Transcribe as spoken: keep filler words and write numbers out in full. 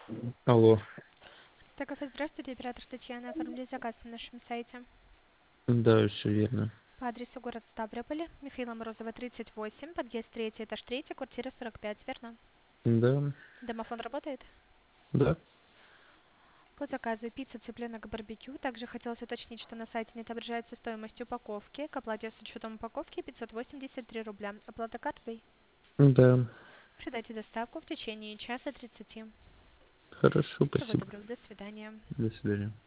Алло. Так, здравствуйте, оператор Татьяна. Оформили заказ на нашем сайте Да, все верно. по адресу город Ставрополь, Михаила Морозова, тридцать восемь, подъезд третий, этаж третий, квартира сорок пять, верно? Да, Домофон работает? да. По заказу пицца, цыпленок, барбекю. Также хотелось уточнить, что на сайте не отображается стоимость упаковки. К оплате с учетом упаковки пятьсот восемьдесят три рубля. Оплата картой. Да. Ожидайте доставку в течение часа тридцати. Хорошо, Всего спасибо. доброго, до свидания. До свидания.